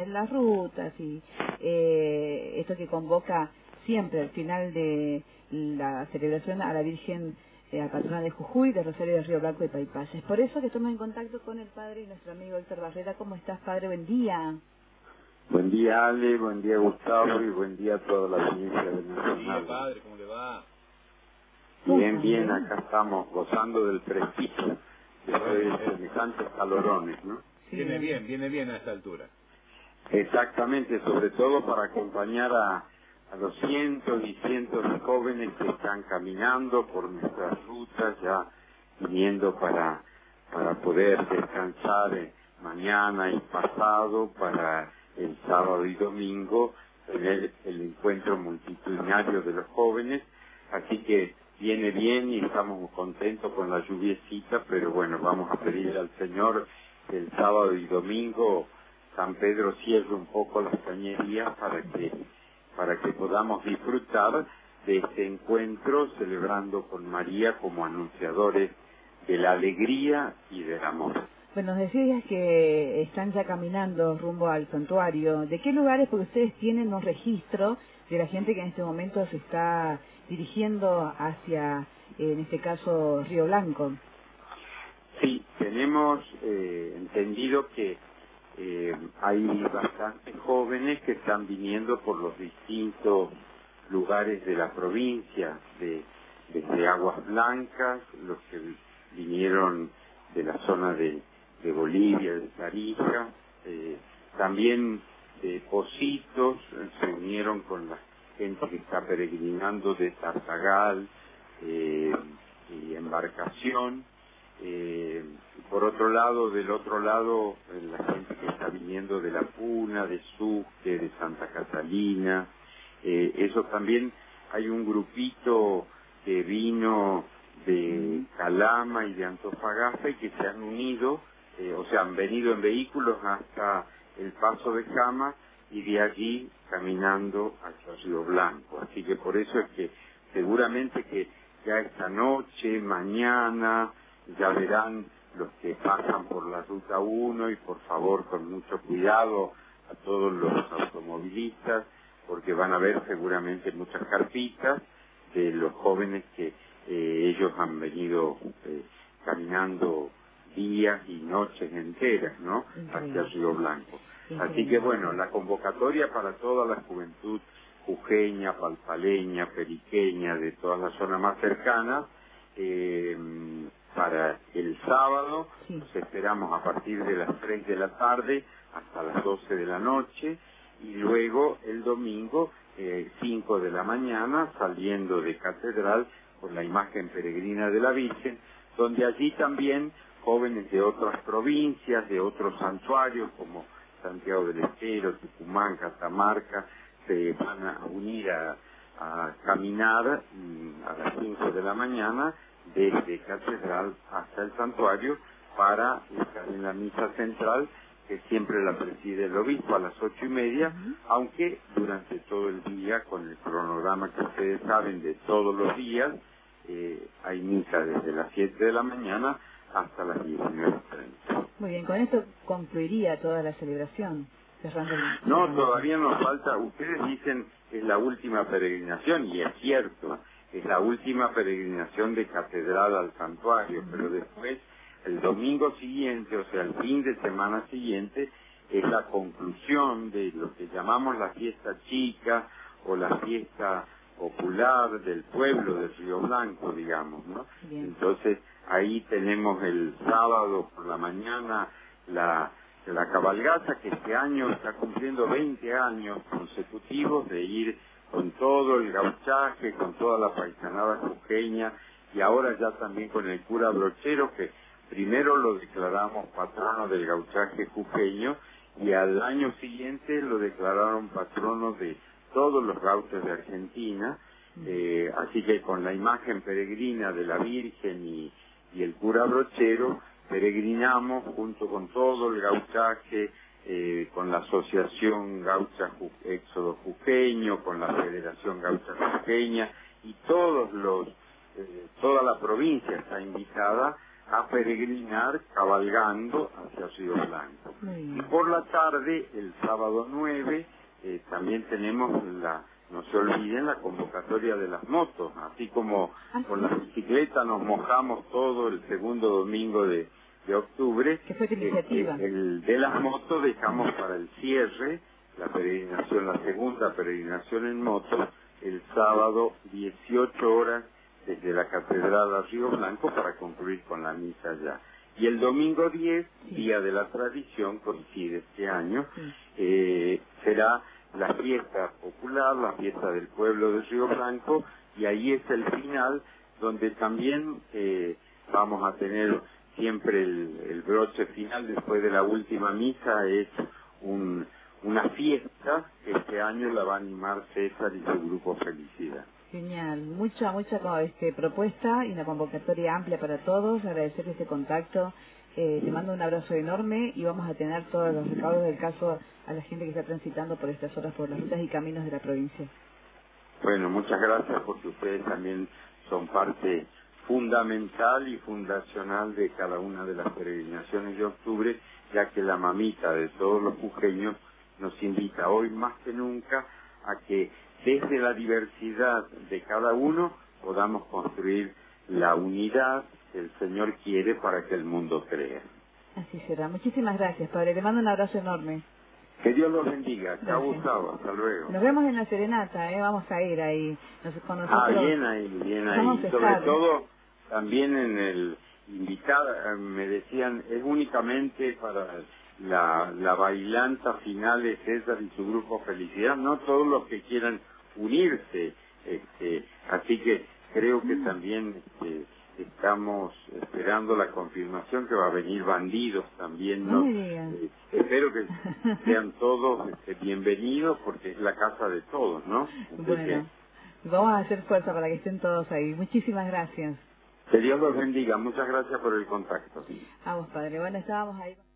en las rutas y esto que convoca siempre al final de la celebración a la Virgen, a patrona de Jujuy, de Rosario de Río Blanco y Paipalles. Por eso que estamos en contacto con el padre y nuestro amigo Héctor Barrera. ¿Cómo estás, padre? Buen día. Buen día, Ale, buen día, Gustavo, y buen día a toda la audiencia del Nacional. Buen día, padre, ¿cómo le va? Bien, bien, acá estamos gozando del fresquito después de semejantes calorones, ¿no? Sí. Viene bien a esta altura. Exactamente, sobre todo para acompañar a los cientos y cientos de jóvenes que están caminando por nuestras rutas, ya viniendo para poder descansar mañana y pasado, para el sábado y domingo tener el encuentro multitudinario de los jóvenes, así que viene bien y estamos contentos con la lluviecita, pero bueno, vamos a pedirle al Señor que el sábado y domingo San Pedro cierre un poco las cañerías para que podamos disfrutar de este encuentro celebrando con María como anunciadores de la alegría y del amor. Bueno, nos decías que están ya caminando rumbo al santuario. ¿De qué lugares? Porque ustedes tienen un registro de la gente que en este momento se está dirigiendo hacia, en este caso, Río Blanco. Sí, tenemos entendido que hay bastantes jóvenes que están viniendo por los distintos lugares de la provincia, desde Aguas Blancas, los que vinieron de la zona de Bolivia, de Tarija, también de Pocitos, se unieron con la gente que está peregrinando de Tartagal y Embarcación. Por otro lado, del otro lado, la gente que está viniendo de La Puna, de Sucre, de Santa Catalina, eso también. Hay un grupito que vino de Calama y de Antofagasta y que se han unido, o sea, han venido en vehículos hasta el Paso de Cama y de allí caminando hacia Río Blanco. Así que por eso es que seguramente que ya esta noche, mañana, ya verán los que pasan por la Ruta 1 y por favor con mucho cuidado a todos los automovilistas, porque van a ver seguramente muchas carpitas de los jóvenes que ellos han venido caminando días y noches enteras, ¿no? Hacia Río Blanco. Así que bueno, la convocatoria para toda la juventud jujeña, palpaleña, periqueña, de toda la zona más cercana, para el sábado, nos esperamos a partir de las 3 de la tarde hasta las 12 de la noche, y luego el domingo, 5 de la mañana, saliendo de Catedral por la imagen peregrina de la Virgen, donde allí también jóvenes de otras provincias, de otros santuarios como Santiago del Estero, Tucumán, Catamarca, se van a unir a caminar a las 5 de la mañana desde Catedral hasta el santuario para estar en la misa central, que siempre la preside el obispo a las 8:30, aunque durante todo el día, con el cronograma que ustedes saben de todos los días, hay misa desde las 7 de la mañana hasta las 19:30. Muy bien, con esto concluiría toda la celebración. No, todavía nos falta. Ustedes dicen es la última peregrinación, y es cierto, es la última peregrinación de Catedral al santuario, pero después, el domingo siguiente, o sea, el fin de semana siguiente, es la conclusión de lo que llamamos la fiesta chica o la fiesta popular del pueblo de Río Blanco, digamos, ¿no? Bien. Entonces, ahí tenemos el sábado por la mañana la cabalgata, que este año está cumpliendo 20 años consecutivos de ir con todo el gauchaje, con toda la paisanada jujeña, y ahora ya también con el cura Brochero, que primero lo declaramos patrono del gauchaje jujeño, y al año siguiente lo declararon patrono de todos los gauchos de Argentina, así que con la imagen peregrina de la Virgen y el cura Brochero, peregrinamos junto con todo el gauchaje, con la Asociación Gaucha Éxodo Jujeño, con la Federación Gaucha Jujeña, y toda la provincia está invitada a peregrinar cabalgando hacia Río Blanco. Y por la tarde, el sábado 9, también tenemos no se olviden, la convocatoria de las motos, así como con la bicicleta nos mojamos todo el segundo domingo de octubre. ¿Qué fue tu iniciativa? El de las motos dejamos para el cierre, la peregrinación, la segunda peregrinación en moto, el sábado 18 horas desde la Catedral a Río Blanco para concluir con la misa allá. Y el domingo 10, Día de la Tradición, coincide este año, será la fiesta popular, la fiesta del pueblo de Río Blanco, y ahí es el final, donde también vamos a tener siempre el broche final después de la última misa, es una fiesta que este año la va a animar César y su grupo Felicidad. Genial, mucha propuesta y una convocatoria amplia para todos. Agradecer este contacto. Te mando un abrazo enorme y vamos a tener todos los recaudos del caso a la gente que está transitando por estas horas por las rutas y caminos de la provincia. Bueno, muchas gracias porque ustedes también son parte fundamental y fundacional de cada una de las peregrinaciones de octubre, ya que la mamita de todos los jujeños nos invita hoy más que nunca a que desde la diversidad de cada uno podamos construir la unidad que el Señor quiere para que el mundo crea. Así será. Muchísimas gracias, Padre. Le mando un abrazo enorme. Que Dios los bendiga. Chao, Gustavo. Hasta luego. Nos vemos en la serenata, vamos a ir ahí. Con nosotros. Bien ahí. Sobre todo, también en el invitado, me decían, es únicamente para la bailanta final de César y su grupo Felicidad, no todos los que quieran unirse. Así que creo que también estamos esperando la confirmación que va a venir Bandidos también. No ¿no? me digan. Espero que sean todos bienvenidos porque es la casa de todos, ¿no? Bueno, vamos a hacer fuerza para que estén todos ahí. Muchísimas gracias. Que Dios los bendiga. Muchas gracias por el contacto. Vamos, Padre. Bueno, estábamos ahí.